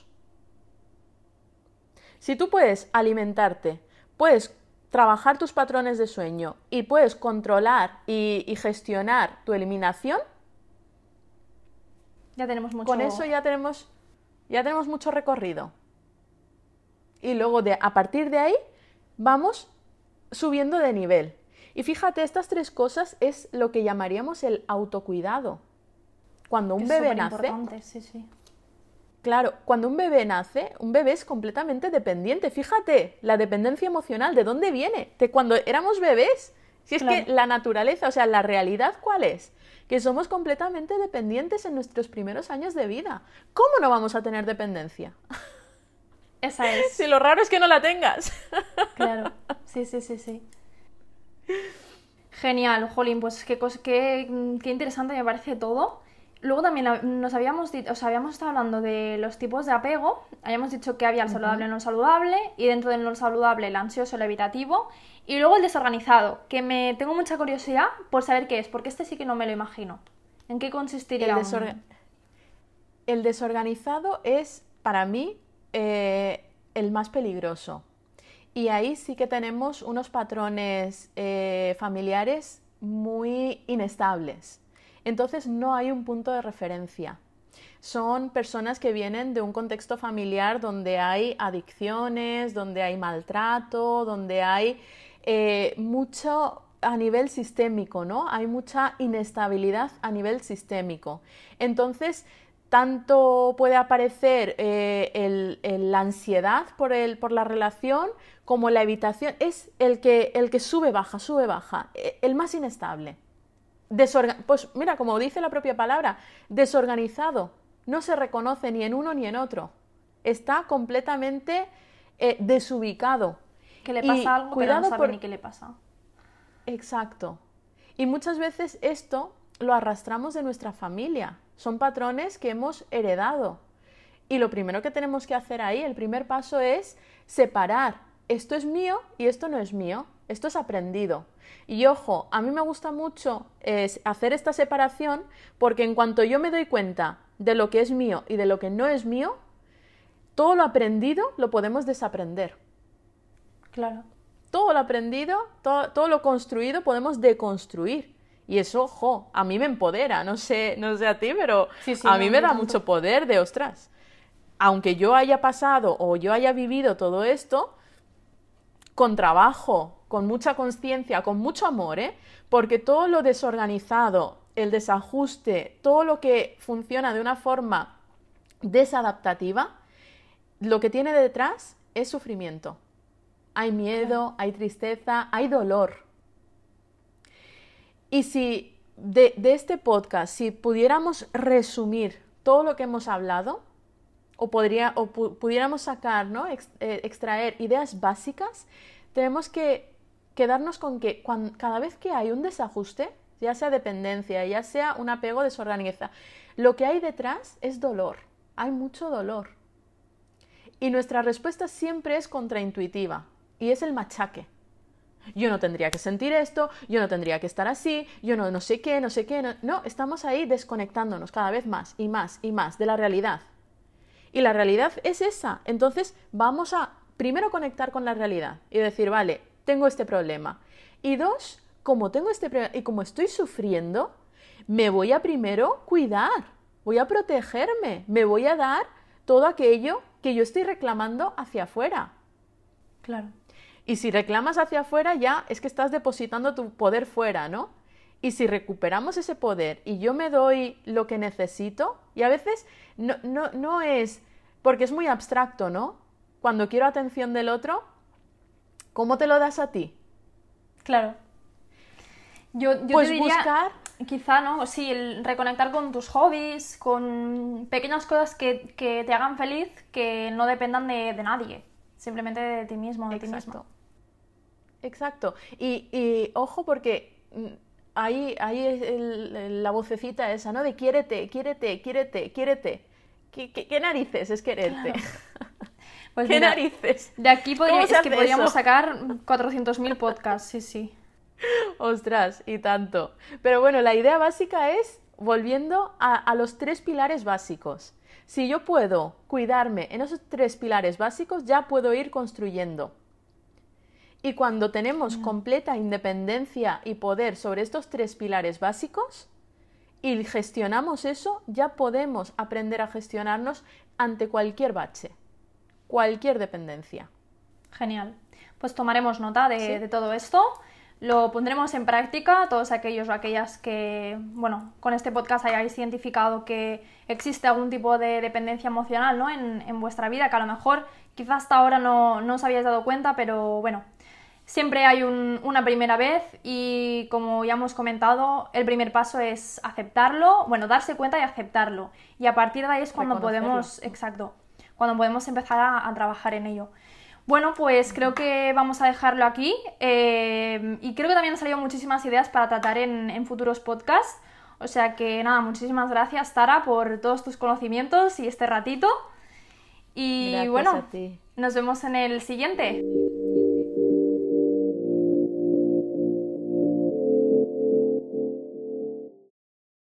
Si tú puedes alimentarte, puedes trabajar tus patrones de sueño y puedes controlar y, y gestionar tu eliminación, ya tenemos mucho... Con eso ya tenemos, ya tenemos mucho recorrido. Y luego de, a partir de ahí vamos subiendo de nivel. Y fíjate, estas tres cosas es lo que llamaríamos el autocuidado. Cuando un es bebé nace... Sí, sí. Claro, cuando un bebé nace, un bebé es completamente dependiente. Fíjate, la dependencia emocional, ¿de dónde viene? De cuando éramos bebés. Si es claro. que la naturaleza, o sea, la realidad, ¿cuál es? Que somos completamente dependientes en nuestros primeros años de vida. ¿Cómo no vamos a tener dependencia? Esa es. Si lo raro es que no la tengas. Claro, sí, sí, sí, sí. Genial, Jolín, pues qué, qué, qué interesante me parece todo. Luego también nos habíamos, o sea, habíamos estado hablando de los tipos de apego. Habíamos dicho que había el saludable y el no saludable, y dentro del no saludable el ansioso, el evitativo, y luego el desorganizado, que me tengo mucha curiosidad por saber qué es, porque este sí que no me lo imagino. ¿En qué consistiría? El, desorga... un... el desorganizado es, para mí, eh, el más peligroso. Y ahí sí que tenemos unos patrones eh, familiares muy inestables. Entonces no hay un punto de referencia. Son personas que vienen de un contexto familiar donde hay adicciones, donde hay maltrato, donde hay eh, mucho a nivel sistémico, ¿no? Hay mucha inestabilidad a nivel sistémico. Entonces, tanto puede aparecer eh, el, el, la ansiedad por, el, por la relación como la evitación. Es el que, el que sube, baja, sube, baja, el más inestable. Desorgan... Pues mira, como dice la propia palabra, desorganizado, no se reconoce ni en uno ni en otro, está completamente eh, desubicado. Que le pasa y algo, pero no sabe por... ni qué le pasa. Exacto. Y muchas veces esto lo arrastramos de nuestra familia, son patrones que hemos heredado. Y lo primero que tenemos que hacer ahí, el primer paso es separar, esto es mío y esto no es mío. esto es aprendido. Y ojo, a mí me gusta mucho eh, hacer esta separación porque en cuanto yo me doy cuenta de lo que es mío y de lo que no es mío, todo lo aprendido lo podemos desaprender. Claro. Todo lo aprendido, todo, todo lo construido podemos deconstruir. Y eso, ojo, a mí me empodera, no sé, no sé a ti, pero Sí, sí, a no, mí me da tanto. mucho poder de, ostras, aunque yo haya pasado o yo haya vivido todo esto, con trabajo, con mucha conciencia, con mucho amor, ¿eh? Porque todo lo desorganizado, el desajuste, todo lo que funciona de una forma desadaptativa, lo que tiene detrás es sufrimiento. Hay miedo, hay tristeza, hay dolor. Y si de, de este podcast, si pudiéramos resumir todo lo que hemos hablado, o, podría, o pu pudiéramos sacar, ¿no? Ex, eh, extraer ideas básicas, tenemos que quedarnos con que cuando, cada vez que hay un desajuste, ya sea dependencia, ya sea un apego desorganizado, lo que hay detrás es dolor, hay mucho dolor. Y nuestra respuesta siempre es contraintuitiva, y es el machaque. Yo no tendría que sentir esto, yo no tendría que estar así, yo no, no sé qué, no sé qué. No, no, estamos ahí desconectándonos cada vez más y más y más de la realidad. Y la realidad es esa. Entonces vamos a primero conectar con la realidad y decir, vale, tengo este problema. Y dos, como tengo este problema y como estoy sufriendo, me voy a primero cuidar, voy a protegerme, me voy a dar todo aquello que yo estoy reclamando hacia afuera. Claro. Y si reclamas hacia afuera, ya es que estás depositando tu poder fuera, ¿no? Y si recuperamos ese poder y yo me doy lo que necesito, y a veces no, no, no es, porque es muy abstracto, ¿no? Cuando quiero atención del otro, ¿cómo te lo das a ti? Claro. Yo, yo Pues te diría, buscar... quizá, ¿no? Sí, el reconectar con tus hobbies, con pequeñas cosas que, que te hagan feliz, que no dependan de, de nadie, simplemente de ti mismo, de ti misma. Exacto. Exacto. Y, y ojo porque ahí, ahí es el, la vocecita esa, ¿no? De quiérete, quiérete, quiérete, quiérete. ¿Qué, qué, qué narices es quererte? Claro. Pues ¿Qué mira, narices? de aquí podría, ¿Cómo se es que hace podríamos eso? sacar cuatrocientos mil podcasts, sí, sí. Ostras, y tanto. Pero bueno, la idea básica es volviendo a, a los tres pilares básicos. Si yo puedo cuidarme en esos tres pilares básicos, ya puedo ir construyendo. Y cuando tenemos completa independencia y poder sobre estos tres pilares básicos y gestionamos eso, ya podemos aprender a gestionarnos ante cualquier bache, cualquier dependencia. Genial. Pues tomaremos nota de, ¿Sí? de todo esto. Lo pondremos en práctica, todos aquellos o aquellas que, bueno, con este podcast hayáis identificado que existe algún tipo de dependencia emocional, ¿no? en, en vuestra vida, que a lo mejor quizás hasta ahora no, no os habíais dado cuenta, pero bueno, siempre hay un, una primera vez y como ya hemos comentado, el primer paso es aceptarlo, bueno, darse cuenta y aceptarlo. Y a partir de ahí es cuando podemos, exacto, cuando podemos empezar a, a trabajar en ello. Bueno, pues creo que vamos a dejarlo aquí eh, y creo que también han salido muchísimas ideas para tratar en, en futuros podcasts. O sea que nada, muchísimas gracias, Tara, por todos tus conocimientos y este ratito. Y Gracias bueno, a ti. nos vemos en el siguiente.